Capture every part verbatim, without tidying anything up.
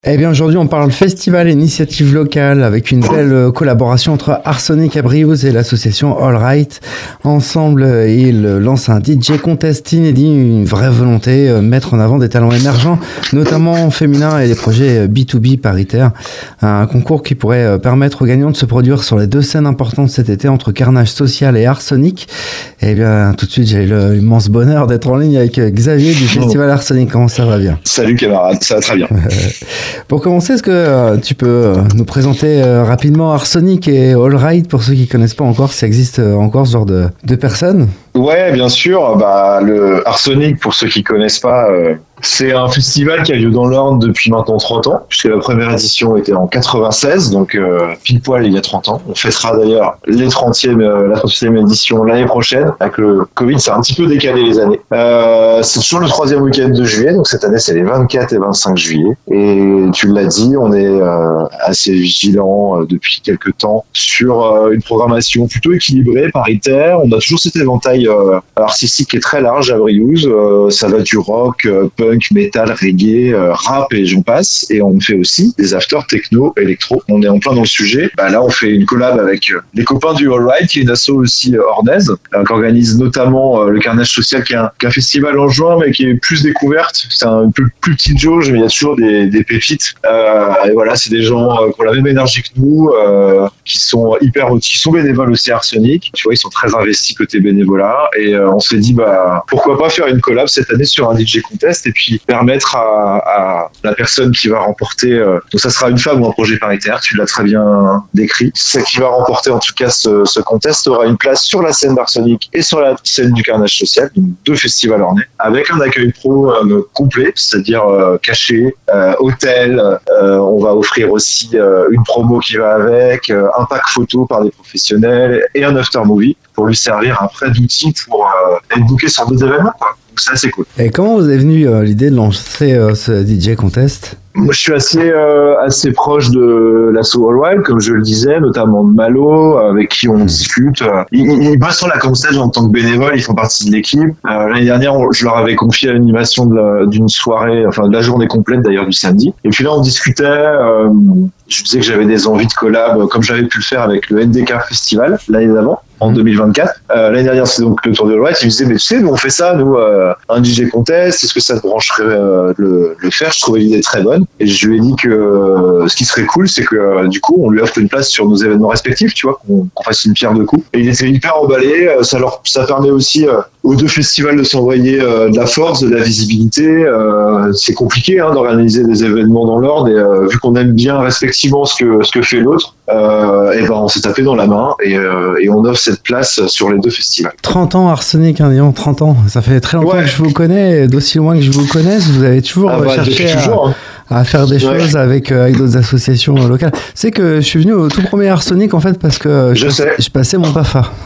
Eh bien aujourd'hui on parle festival initiative locale avec une belle collaboration entre Arsonic à Briouze et l'association All Right. Ensemble ils lancent un D J contest inédit, une vraie volonté, mettre en avant des talents émergents, notamment féminins et des projets B deux B paritaires. Un concours qui pourrait permettre aux gagnants de se produire sur les deux scènes importantes cet été entre Carnage Social et Arsonic. Eh bien tout de suite j'ai l'immense bonheur d'être en ligne avec Xavier du festival Arsonic. Comment ça va bien? Salut camarade, ça va très bien. Pour commencer, est-ce que euh, tu peux euh, nous présenter euh, rapidement Arsonic et All Right pour ceux qui ne connaissent pas encore, si ça existe euh, encore ce genre de, de personnes? Ouais, bien sûr. Bah, le Arsonic, pour ceux qui connaissent pas, euh, c'est un festival qui a lieu dans l'Orne depuis maintenant trente ans, puisque la première édition était en quatre-vingt-seize, donc euh, pile poil il y a trente ans. On fêtera d'ailleurs les trentième, euh, la trentième édition l'année prochaine. Avec le Covid, ça a un petit peu décalé les années. Euh, c'est sur le troisième week-end de juillet, donc cette année c'est les vingt-quatre et vingt-cinq juillet. Et tu l'as dit, on est euh, assez vigilant euh, depuis quelques temps sur euh, une programmation plutôt équilibrée, paritaire. On a toujours cet éventail euh, artistique qui est très large à Briouze. Euh, ça va du rock, euh, punk, metal, reggae, euh, rap et j'en passe. Et on fait aussi des afters techno, électro. On est en plein dans le sujet. Bah, là, on fait une collab avec euh, les copains du All Right, qui est une asso aussi euh, ornaise, euh, qui organise notamment euh, le Carnage Social, qui est, un, qui est un festival en juin, mais qui est plus découverte. C'est un peu plus petite jauge, mais il y a toujours des, des pépites. Euh, et voilà, c'est des gens euh, qui ont la même énergie que nous, euh, qui sont hyper, qui sont bénévoles aussi à Arsonic. Tu vois, ils sont très investis côté bénévolat. Et euh, on s'est dit, bah, pourquoi pas faire une collab cette année sur un D J contest et puis permettre à, à la personne qui va remporter, euh, donc ça sera une femme ou un projet paritaire, tu l'as très bien décrit, celle qui va remporter en tout cas ce, ce contest aura une place sur la scène d'Arsonic et sur la scène du Carnage Social, donc deux festivals ornais, avec un accueil pro euh, complet, c'est-à-dire euh, caché, euh, hôtel, euh, on va offrir aussi euh, une promo qui va avec, euh, un pack photo par des professionnels et un after movie pour lui servir après d'outil pour euh, être booké sur d'autres événements, quoi. Donc ça, c'est cool. Et comment vous est venue euh, l'idée de lancer euh, ce D J contest? Moi, je suis assez euh, assez proche de l'asso All Right, comme je le disais, notamment de Malo, avec qui on discute. Ils, ils bossent sur la Comstage en tant que bénévoles, ils font partie de l'équipe. Euh, l'année dernière, on, je leur avais confié l'animation de la, d'une soirée, enfin de la journée complète d'ailleurs du samedi. Et puis là, on discutait. Euh, je disais que j'avais des envies de collab, comme j'avais pu le faire avec le N D K Festival l'année d'avant, en deux mille vingt-quatre. Euh, l'année dernière, c'est donc le Tour de All Right. Ils me disaient, mais tu sais, nous on fait ça, nous, euh, un D J contest. Est-ce que ça te brancherait euh, le, le faire? Je trouvais l'idée très bonne. Et je lui ai dit que euh, ce qui serait cool, c'est que euh, du coup, on lui offre une place sur nos événements respectifs, tu vois, qu'on, qu'on fasse une pierre deux coups. Et il était hyper emballé. Ça leur, ça permet aussi euh, aux deux festivals de s'envoyer euh, de la force, de la visibilité. Euh, c'est compliqué hein, d'organiser des événements dans l'ordre. Et euh, vu qu'on aime bien respectivement ce que ce que fait l'autre, euh, et ben on s'est tapé dans la main et, euh, et on offre cette place sur les deux festivals. trente ans Arsonic, hein, disons, trente ans. Ça fait très longtemps ouais. que je vous connais, d'aussi loin que je vous connaisse. Vous avez toujours ah bah, cherché à... toujours, hein. à faire des ouais. choses avec, euh, avec d'autres associations locales. C'est que je suis venu au tout premier Arsonic en fait parce que je, je, sais. je passais mon P A F A.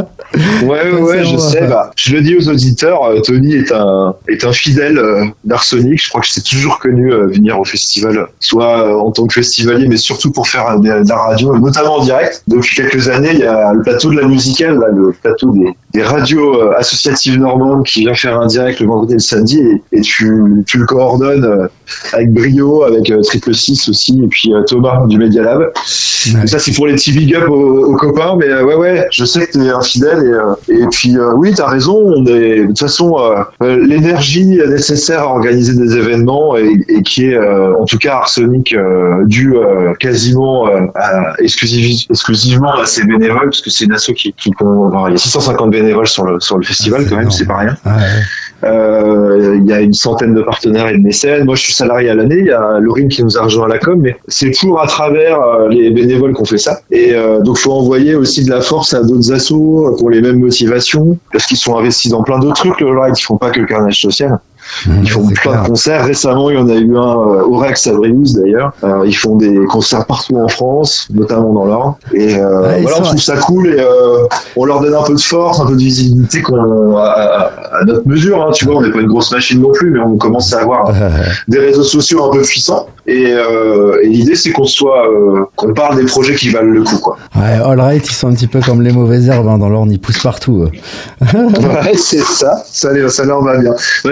ouais, ouais, ouais je sais. Bah, je le dis aux auditeurs, euh, Tony est un, est un fidèle euh, d'Arsonic. Je crois que je t'ai toujours connu euh, venir au festival, soit euh, en tant que festivalier, mais surtout pour faire euh, de, de la radio, notamment en direct. Depuis quelques années, il y a le plateau de la musicale, là, le plateau des, des radios euh, associatives normandes qui vient faire un direct le vendredi et le samedi et, et tu, tu le coordonnes euh, avec brio, avec euh, Triple Six aussi, et puis euh, Thomas du Media Lab. Ouais. Ça, c'est pour les petits big up aux, aux copains, mais euh, ouais, ouais, je sais que t'es un fidèle, et, euh, et puis euh, oui, t'as raison, on est, de toute façon, euh, euh, l'énergie nécessaire à organiser des événements, et, et qui est, euh, en tout cas, Arsonic, euh, due euh, quasiment euh, à, exclusiv- exclusivement à ses bénévoles, parce que c'est une asso qui, qui enfin, il y a six cent cinquante bénévoles sur le, sur le festival, ah, quand même, énorme. C'est pas rien. Ah, ouais. Euh, il y a une centaine de partenaires et de mécènes. Moi, je suis salarié à l'année. Il y a Laurine qui nous a rejoint à la com, mais c'est toujours à travers euh, les bénévoles qu'on fait ça. Et euh, donc, faut envoyer aussi de la force à d'autres assos pour les mêmes motivations, parce qu'ils sont investis dans plein d'autres trucs. Le Right, ils font pas que le Carnage Social. Ils font plein clair. de concerts. Récemment, il y en a eu un euh, au Rex à Briouze d'ailleurs. Euh, ils font des concerts partout en France, notamment dans l'Orne. Et euh, ouais, voilà, on trouve ça cool et euh, on leur donne un peu de force, un peu de visibilité qu'on, à, à, à notre mesure. Hein, tu vois, on n'est pas une grosse machine non plus, mais on commence à avoir des réseaux sociaux un peu puissants. Et, euh, et l'idée, c'est qu'on soit, euh, qu'on parle des projets qui valent le coup, quoi. Ouais, All Right, ils sont un petit peu comme les mauvaises herbes hein, dans l'Orne, ils poussent partout. Ouais, c'est ça. Ça, ça leur va bien. Moi, je l'ai, je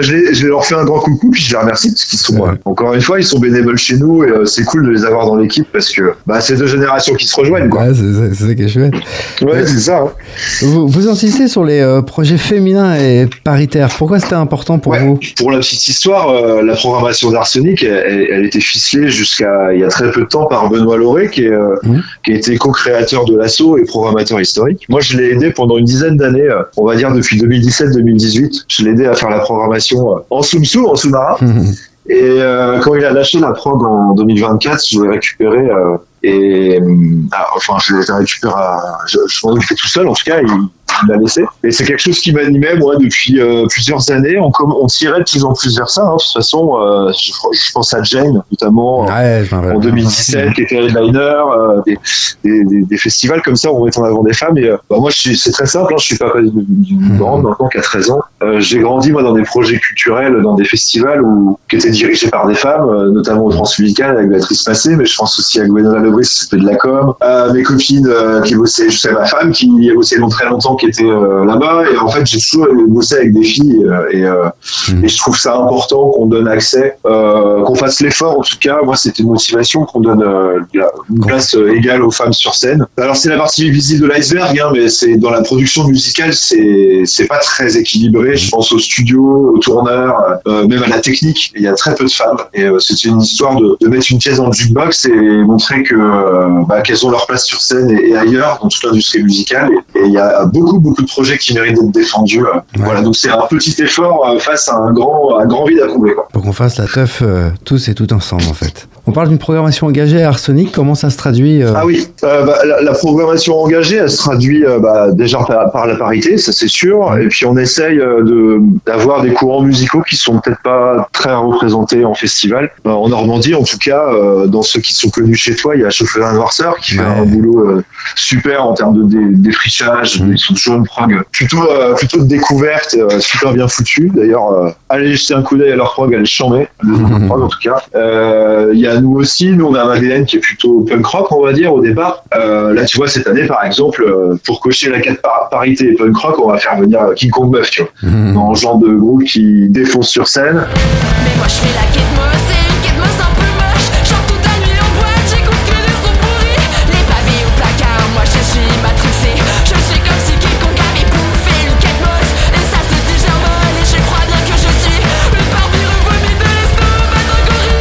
je leur fais un grand coucou, puis je les remercie parce qu'ils sont, ouais. euh, encore une fois, ils sont bénévoles chez nous et euh, c'est cool de les avoir dans l'équipe parce que bah, c'est deux générations qui se rejoignent. Quoi. Ouais, c'est, c'est ça qui est chouette. Ouais, euh, c'est ça. Hein. Vous, vous insistez sur les euh, projets féminins et paritaires. Pourquoi c'était important pour ouais, vous ? Pour la petite histoire, euh, la programmation d'Arsenic, elle, elle, elle était ficelée jusqu'à il y a très peu de temps par Benoît Lauré, qui, est, euh, mmh. qui a été co-créateur de l'asso et programmateur historique. Moi, je l'ai aidé pendant une dizaine d'années, euh, on va dire depuis deux mille dix-sept deux mille dixhuit. Je l'ai aidé à faire la programmation euh, en soum-sous, en sous-marin. Mmh. Et euh, quand il a lâché la prog en deux mille vingt-quatre, je l'ai récupéré euh, et ah, enfin je l'ai récupéré, à, je, je m'en occupais tout seul. En tout cas, il, il l'a laissé. Et c'est quelque chose qui m'animait moi depuis euh, plusieurs années. On, on tirait de plus en plus vers ça. Hein. De toute façon, euh, je, je pense à Jane notamment ouais, en deux mille dix-sept, qui était headliner, euh, des, des, des, des festivals comme ça où on met en avant des femmes. Et euh, bah, moi, je suis, c'est très simple. Hein, je suis pas d'une grande maintenant qu'à treize ans. Euh, j'ai grandi moi dans des projets culturels, dans des festivals où qui étaient dirigés par des femmes, euh, notamment au Transmusical avec Béatrice Massé, mais je pense aussi à Gwenola Lebris, c'était de la com. Euh, mes copines euh, qui bossaient, je sais ma femme qui a bossé dans très longtemps, qui était euh, là-bas. Et en fait, j'ai toujours bossé avec des filles euh, et, euh, mmh. et je trouve ça important qu'on donne accès, euh, qu'on fasse l'effort. En tout cas, moi, c'était une motivation qu'on donne euh, une place euh, égale aux femmes sur scène. Alors, c'est la partie visible de l'iceberg, hein, mais c'est dans la production musicale, c'est c'est pas très équilibré. Je pense au studio, au tourneur, euh, même à la technique. Il y a très peu de femmes et euh, c'était une histoire de, de mettre une pièce dans le jukebox et montrer que euh, bah, qu'elles ont leur place sur scène et, et ailleurs dans toute l'industrie musicale. Et il y a beaucoup beaucoup de projets qui méritent d'être défendus. Euh. Ouais. Voilà, donc c'est un petit effort euh, face à un grand un grand vide à combler. Pour qu'on fasse la teuf euh, tous et tout ensemble en fait. On parle d'une programmation engagée à Arsenic. Comment ça se traduit euh... Ah oui, euh, bah, la, la programmation engagée, elle se traduit euh, bah, déjà par, par la parité, ça c'est sûr. Et puis on essaye euh, de d'avoir des courants musicaux qui sont peut-être pas très représentés en festival. Euh, en Normandie, en tout cas, euh, dans ceux qui sont connus chez toi, il y a Chauffeur Noirceur qui ouais. fait un boulot euh, super en termes de dé, défrichage. Mmh. Ils sont toujours une prog plutôt euh, plutôt de découverte, euh, super bien foutu. D'ailleurs, euh, allez jeter un coup d'œil à leur prog, elle est chambée, mmh. prog en tout cas. Euh, il y a nous aussi, nous on a un A D N qui est plutôt punk rock, on va dire au départ. Euh, là, tu vois, cette année, par exemple, euh, pour cocher la carte par- parité et punk rock, on va faire venir King Kong Buff, tu vois, mmh. dans le genre de groupe qui défonce sur scène. Mais moi je fais la quête moche, c'est une quête moche un peu moche. Chante toute la nuit en boîte, j'écoute que des sons pourris. Les pavés au placard, moi je suis matrixé. Je suis comme si quiconque avait bouffé une quête moche. Et ça se digère mal et je crois bien que je suis une parmi revomis de l'estomac d'un gorille.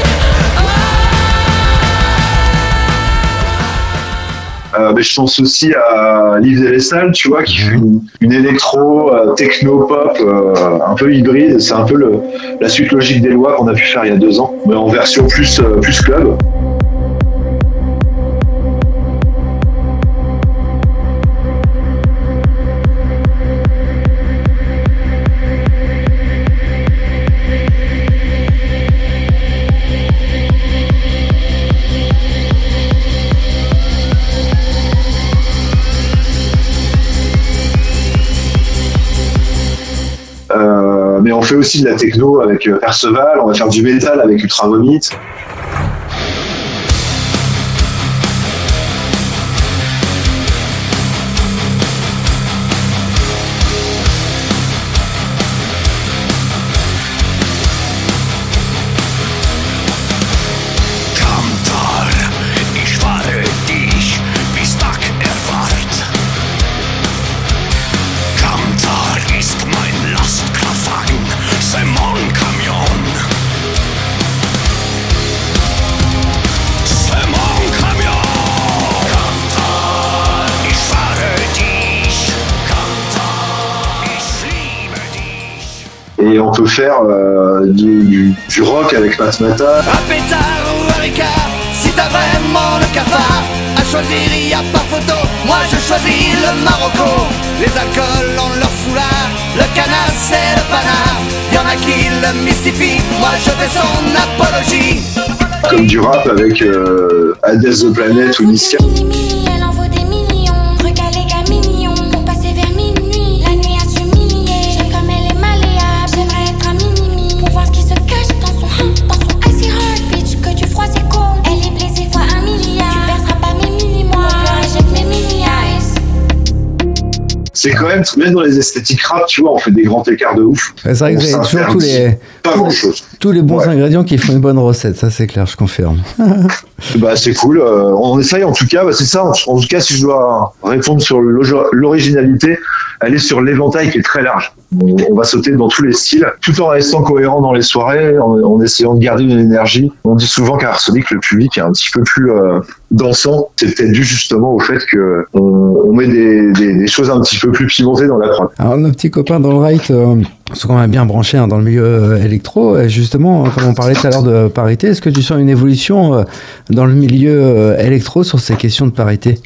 Euh, mais je pense aussi à Liv Delestal, tu vois, qui fait une, une électro, euh, techno-pop, euh, un peu hybride. C'est un peu le, la suite logique des lois qu'on a pu faire il y a deux ans, mais en version plus, euh, plus club. Mais on fait aussi de la techno avec Perceval, on va faire du métal avec Ultra Vomit. Et on peut faire euh, du, du, du rock avec Matmata. Un pétard ou un ricard, si t'as vraiment le cafard. À choisir, y a pas photo, moi je choisis le Marocco. Les alcools ont leur foulard, le canard c'est le panard. Y'en a qui le mystifient, moi je fais son apologie. Comme du rap avec euh, Hades the Planet ou Nissia. c'est quand même, même dans les esthétiques rap, tu vois, on fait des grands écarts de ouf. C'est vrai que vous avez toujours tous les, pas tous, grand les, chose. tous les bons Ouais. ingrédients qui font une bonne recette, ça c'est clair, je confirme. Bah c'est cool, euh, on essaye en tout cas, bah, c'est ça, en, en tout cas si je dois répondre sur l'originalité, elle est sur l'éventail qui est très large. On, on va sauter dans tous les styles, tout en restant cohérent dans les soirées, en, en essayant de garder une énergie. On dit souvent qu'à Arsenic, le public est un petit peu plus euh, dansant. C'est peut-être dû justement au fait que on, on met des, des, des choses un petit peu plus pimentées dans la prod. Alors nos petits copains dans le right euh, sont quand même bien branchés hein, dans le milieu euh, électro. Et justement, comme on parlait tout à l'heure de parité, est-ce que tu sens une évolution euh, dans le milieu euh, électro sur ces questions de parité?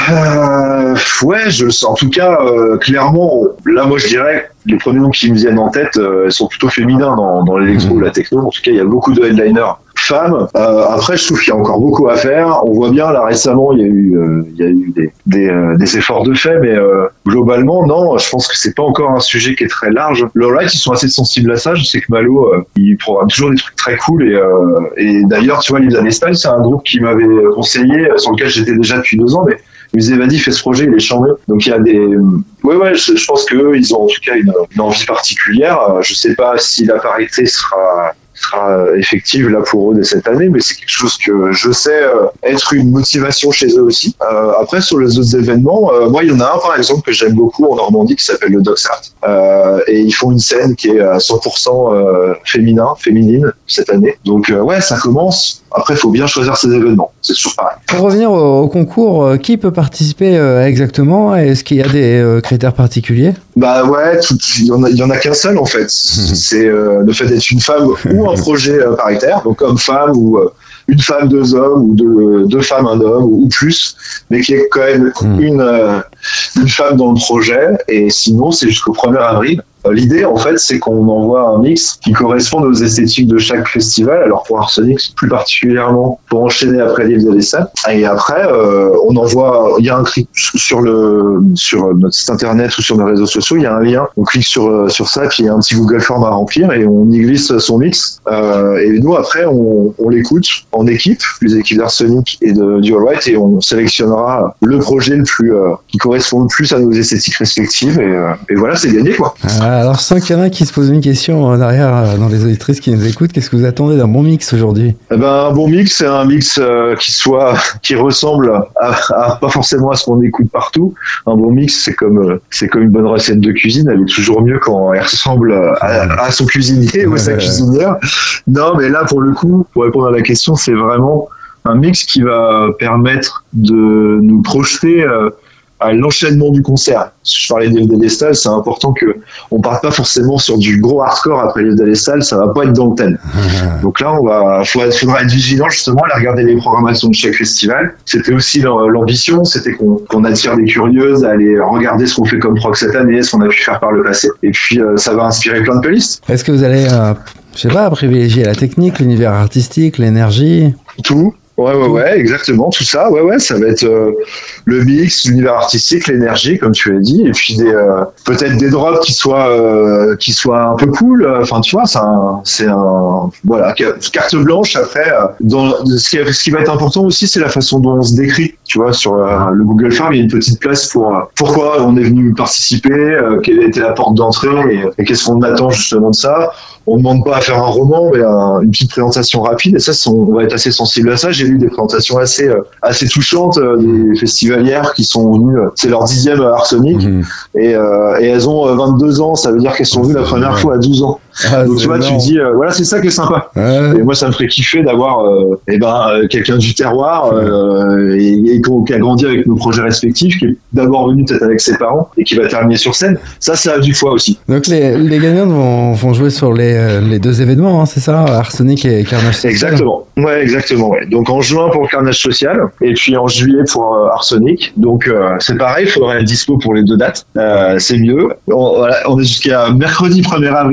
Euh, ouais, je le sens. En tout cas, euh, clairement, là, moi, je dirais, les premiers noms qui me viennent en tête, euh, sont plutôt féminins dans, dans l'électro ou la techno. En tout cas, il y a beaucoup de headliners femmes. Euh, après, je trouve qu'il y a encore beaucoup à faire. On voit bien, là, récemment, il y a eu, euh, il y a eu des, des, euh, des efforts de fait, mais euh, globalement, non, je pense que c'est pas encore un sujet qui est très large. Le right, ils sont assez sensibles à ça. Je sais que Malo, euh, il programme toujours des trucs très cool. Et, euh, et d'ailleurs, tu vois, Live and Style, c'est un groupe qui m'avait conseillé, sur lequel j'étais déjà depuis deux ans, mais il me disait, vas-y, fais ce projet, il est chambé. Donc il y a des, ouais, ouais, je, je pense qu'eux, ils ont en tout cas une, une envie particulière. Je sais pas si la parité sera, sera effective là pour eux dès cette année, mais c'est quelque chose que je sais euh, être une motivation chez eux aussi. Euh, après, sur les autres événements, euh, moi, il y en a un par exemple que j'aime beaucoup en Normandie qui s'appelle le Doxart. Euh, et ils font une scène qui est à cent pour cent euh, féminin, féminine cette année. Donc euh, ouais, ça commence. Après, il faut bien choisir ses événements. C'est toujours pareil. Pour revenir au, au concours, euh, qui peut participer euh, exactement? Est-ce qu'il y a des euh, critères particuliers? Bah ouais, tout- il y en a, il y en a qu'un seul en fait. C'est euh, le fait d'être une femme ou un projet euh, paritaire, donc homme-femme ou euh, une femme, deux hommes ou deux, deux femmes, un homme ou, ou plus, mais qui est quand même Mm. une, euh, une femme dans le projet. Et sinon, c'est jusqu'au premier avril. Euh, L'idée, en fait, c'est qu'on envoie un mix qui corresponde aux esthétiques de chaque festival. Alors pour Arsenic, plus particulièrement, pour enchaîner après l'île de l'Essat. Et après, euh, on envoie, il y a un clic sur le sur notre site internet ou sur nos réseaux sociaux, il y a un lien. On clique sur euh, sur ça, puis il y a un petit Google Form à remplir et on y glisse son mix. Euh, et nous, après, on, on l'écoute en équipe, les équipes d'Arsenic et de du All Right, et on sélectionnera le projet le plus euh, qui correspond le plus à nos esthétiques respectives. Et, euh, et voilà, c'est gagné quoi. Ah, alors, sans qu'il y en a qui se posent une question euh, derrière euh, dans les auditrices qui nous écoutent, qu'est-ce que vous attendez d'un bon mix aujourd'hui? Eh ben, un bon mix, c'est un mix euh, qui soit, qui ressemble à, à- pas forcément à ce qu'on écoute partout. Un bon mix, c'est comme, euh, c'est comme une bonne recette de cuisine. Elle est toujours mieux quand elle ressemble à, à son cuisinier ou à sa cuisinière. Non, mais là, pour le coup, pour répondre à la question, c'est vraiment un mix qui va permettre de nous projeter euh, à l'enchaînement du concert. Je parlais des Délestal, c'est important que on parte pas forcément sur du gros hardcore après les Délestal, ça va pas être dans le thème. Donc là, on va, faudra, faudra être vigilant justement, aller regarder les programmations de chaque festival. C'était aussi l'am- l'ambition, c'était qu'on qu'on attire des curieuses à aller regarder ce qu'on fait comme prog cette année, ce qu'on a pu faire par le passé. Et puis, euh, ça va inspirer plein de playlists. Est-ce que vous allez, euh, je sais pas, privilégier la technique, l'univers artistique, l'énergie? Tout. Ouais, ouais, ouais, exactement, tout ça. Ouais, ouais, ça va être euh, le mix, l'univers artistique, l'énergie, comme tu l'as dit, et puis des euh, peut-être des drops qui soient euh, qui soient un peu cool. Enfin, tu vois, c'est un, c'est un voilà ca- carte blanche. Après, euh, dans ce qui, ce qui va être important aussi, c'est la façon dont on se décrit. Tu vois, sur euh, le Google Form, il y a une petite place pour euh, pourquoi on est venu participer, euh, quelle était la porte d'entrée et, et qu'est-ce qu'on attend justement de ça. On ne demande pas à faire un roman, mais un- une petite présentation rapide. Et ça, c'est- on va être assez sensible à ça. J'ai lu des présentations assez euh, assez touchantes euh, des festivalières qui sont venues. euh, C'est leur dixième à Arsenic Mhm. et, euh, et elles ont euh, vingt-deux ans. Ça veut dire qu'elles sont venues la première fois à douze ans. Ah, Donc c'est tu vois, tu énorme. te dis, euh, voilà, c'est ça qui est sympa. Ouais. Et moi, ça me ferait kiffer d'avoir euh, eh ben, euh, quelqu'un du terroir euh, et, et qu'on- qui a grandi avec nos projets respectifs, qui est d'abord venu peut-être avec ses parents et qui va terminer sur scène. Ça, ça a du foie aussi. Donc les, les gagnants vont, vont jouer sur les, euh, les deux événements, hein, c'est ça, Arsenic et Carnage Social. Exactement. Ouais, exactement. Ouais. Donc en juin pour Carnage Social et puis en juillet pour euh, Arsenic. Donc euh, c'est pareil, il faudrait être dispo pour les deux dates. Euh, c'est mieux. On, voilà, on est jusqu'à mercredi premier avril à dix-huit heures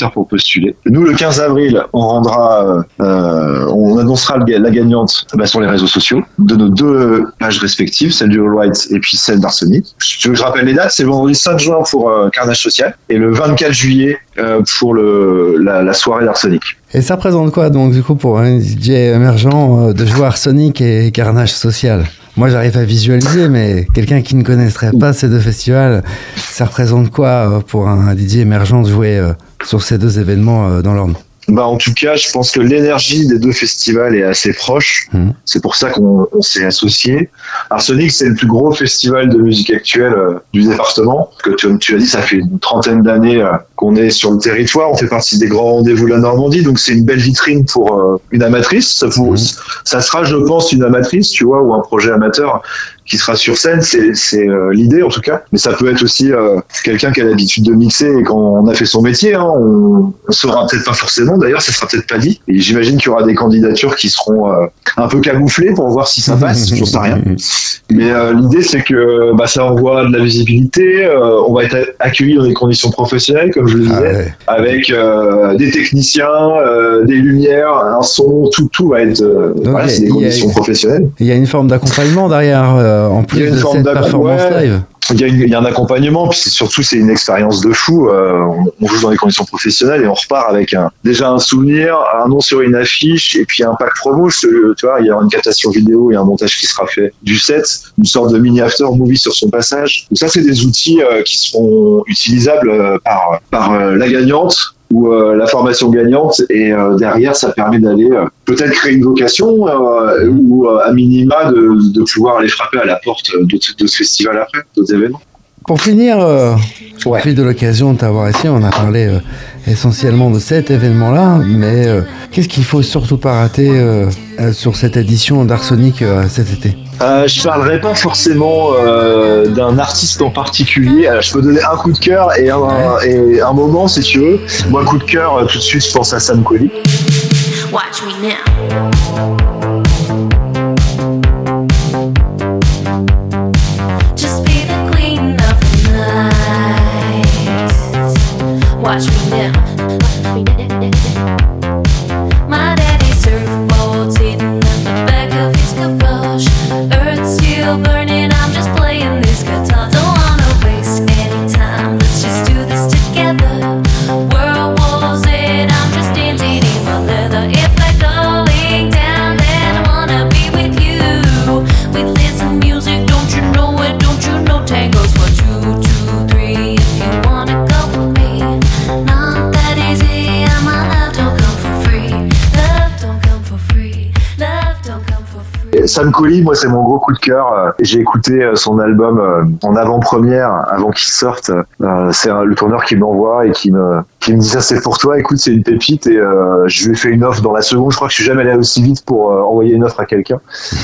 candidatures pour postuler. Nous, le quinze avril, on rendra, euh, on annoncera le, la gagnante bah, sur les réseaux sociaux de nos deux pages respectives, celle du All Right et puis celle d'Arsenic. Je, je rappelle les dates, c'est le vendredi cinq juin pour euh, Carnage Social et le vingt-quatre juillet euh, pour le, la, la soirée d'Arsenic. Et ça représente quoi donc du coup pour un D J émergent euh, de jouer Arsenic et Carnage Social? Moi, j'arrive à visualiser, mais quelqu'un qui ne connaîtrait pas ces deux festivals, ça représente quoi pour un D J émergent de jouer sur ces deux événements dans l'ordre? Bah, en tout cas, je pense que l'énergie des deux festivals est assez proche. Mmh. C'est pour ça qu'on on s'est associés. Arsenic, c'est le plus gros festival de musique actuelle euh, du département. Que tu, tu as dit, ça fait une trentaine d'années euh, qu'on est sur le territoire. On fait partie des grands rendez-vous de la Normandie. Donc, c'est une belle vitrine pour euh, une amatrice. Ça, pour, mmh. ça sera, je pense, une amatrice, tu vois, ou un projet amateur qui sera sur scène, c'est, c'est euh, l'idée en tout cas. Mais ça peut être aussi euh, quelqu'un qui a l'habitude de mixer et quand on a fait son métier, hein, on ne saura peut-être pas forcément, d'ailleurs ça sera peut-être pas dit. Et j'imagine qu'il y aura des candidatures qui seront euh, un peu camouflées pour voir si ça passe, j'en sais rien. Mais euh, l'idée c'est que bah, ça envoie de la visibilité, euh, on va être accueillis dans des conditions professionnelles, comme je le disais, ah ouais. avec euh, des techniciens, euh, des lumières, un son, tout, tout va être... Euh, Donc, voilà, c'est des conditions a, professionnelles. Il y a une forme d'accompagnement derrière euh, en plus de cette performance ouais. live. Il y, a une, il y a un accompagnement, puis c'est surtout c'est une expérience de fou. Euh, on, on joue dans des conditions professionnelles et on repart avec un, déjà un souvenir, un nom sur une affiche et puis un pack promo. Tu vois, il y aura une captation vidéo et un montage qui sera fait du set, une sorte de mini after movie sur son passage. Donc ça, c'est des outils euh, qui seront utilisables euh, par par euh, la gagnante ou euh, la formation gagnante et euh, derrière ça permet d'aller euh, peut-être créer une vocation euh, ou euh, à minima de, de pouvoir aller frapper à la porte de, de ce festival après, d'autres événements. Pour finir, euh, je profite ouais. de l'occasion de t'avoir ici, on a parlé euh, essentiellement de cet événement-là, mais euh, qu'est-ce qu'il faut surtout pas rater euh, euh, sur cette édition d'Arsenic euh, cet été? Euh, je parlerai pas forcément euh, d'un artiste en particulier. Alors, je peux donner un coup de cœur et un, ouais. et un moment si tu veux. Moi, coup de cœur, euh, tout de suite, je pense à Sam Coley. Watch me now. Just be the queen of the night. Watch me now. My daddy surfboards hidden in the back of his garage. Earth's still burning, I'm just playing this guitar. Don't wanna waste any time, let's just do this together. World War Z, I'm just dancing in my leather. If they're going down, then I wanna be with you. We listen music, don't you know it, don't you know tangos for two, two, three. If you wanna go with me, not that easy, and my love don't come for free. Love don't come for free, love don't come for free. Sam Coley, moi c'est mon gros coup de cœur. J'ai écouté son album en avant-première, avant qu'il sorte. C'est le tourneur qui m'envoie et qui me, qui me dit ça c'est pour toi, écoute c'est une pépite et euh, je lui ai fait une offre dans la seconde. Je crois que je suis jamais allé aussi vite pour euh, envoyer une offre à quelqu'un.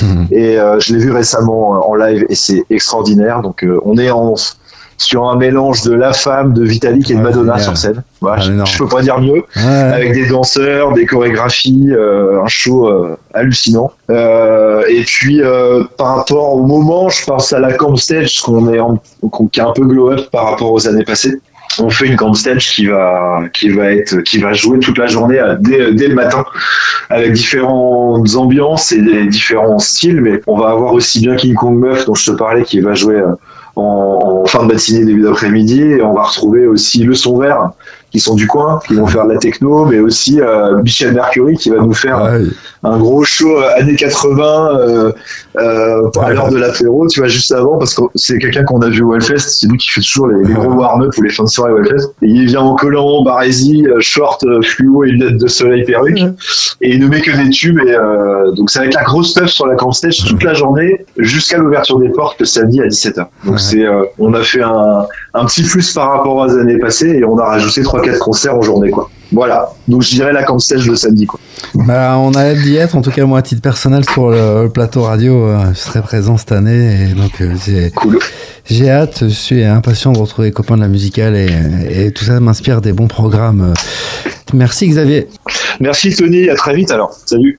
Et euh, je l'ai vu récemment en live et c'est extraordinaire. Donc euh, on est en... sur un mélange de La Femme, de Vitalik et de Madonna sur scène. Voilà, ah, je, je peux pas dire mieux. Ouais. Avec des danseurs, des chorégraphies, euh, un show euh, hallucinant. Euh, et puis euh, par rapport au moment, je pense à la camp stage qu'on est en, qui a un peu glow up par rapport aux années passées. On fait une camp stage qui va qui va être qui va jouer toute la journée à, dès, dès le matin avec différentes ambiances et des différents styles. Mais on va avoir aussi bien King Kong Meuf dont je te parlais qui va jouer euh, En, en fin de matinée, début d'après-midi, et on va retrouver aussi Le Son Vert, qui sont du coin, qui vont faire de la techno, mais aussi euh, Michel Mercury, qui va nous faire ouais. un gros show années quatre-vingts euh, euh, à l'heure de l'apéro, tu vois, juste avant, parce que c'est quelqu'un qu'on a vu au Hellfest, c'est lui qui fait toujours les, les gros warm-up ou les fins de soirée au Hellfest, et il vient en collant, barésie, short, fluo et lunettes de soleil perruque, ouais. et il ne met que des tubes, et euh, donc ça va être la grosse stuff sur la camp stage toute la journée, jusqu'à l'ouverture des portes le samedi à dix-sept heures. Donc ouais. c'est, euh, on a fait un, un petit plus par rapport aux années passées, et on a rajouté trois quatre concerts en journée, quoi. Voilà, donc je dirais la camp stage le samedi, quoi. Bah, on a hâte d'y être, en tout cas moi à titre personnel sur le, le plateau radio, euh, je serai présent cette année et donc euh, j'ai, cool. j'ai hâte, je suis impatient de retrouver les copains de la musicale et, et tout ça m'inspire des bons programmes. Merci Xavier. Merci Tony, à très vite alors, salut.